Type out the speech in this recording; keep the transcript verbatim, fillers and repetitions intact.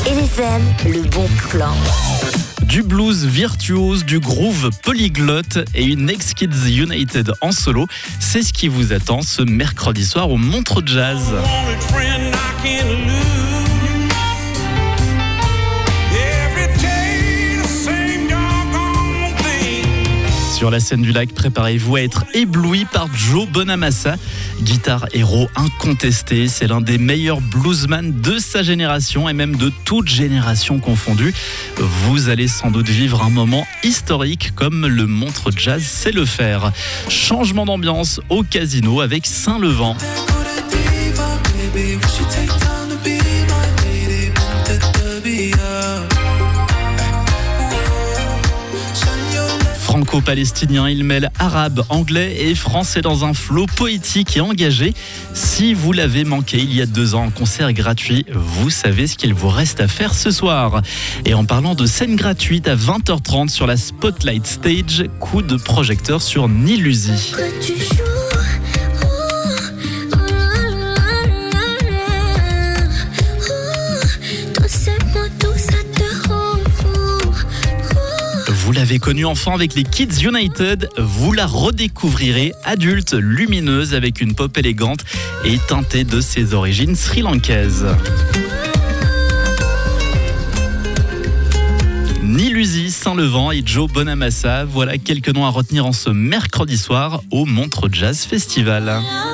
R F M, le bon plan. Du blues virtuose, du groove polyglotte et une ex-Kids United en solo. C'est ce qui vous attend ce mercredi soir au Montreux Jazz. Sur la scène du lac, préparez-vous à être ébloui par Joe Bonamassa. Guitare héros incontesté, c'est l'un des meilleurs bluesmen de sa génération et même de toute génération confondue. Vous allez sans doute vivre un moment historique comme le Montreux Jazz sait le faire. Changement d'ambiance au casino avec Saint-Levant. Franco-palestinien, il mêle arabe, anglais et français dans un flow poétique et engagé. Si vous l'avez manqué il y a deux ans en concert gratuit, vous savez ce qu'il vous reste à faire ce soir. Et en parlant de scène gratuite à vingt heures trente sur la Spotlight Stage, coup de projecteur sur Nilusi. Vous l'avez connue enfant avec les Kids United, vous la redécouvrirez adulte, lumineuse avec une pop élégante et teintée de ses origines sri-lankaises. Nilusi, Saint-Levant et Joe Bonamassa, voilà quelques noms à retenir en ce mercredi soir au Montreux Jazz Festival.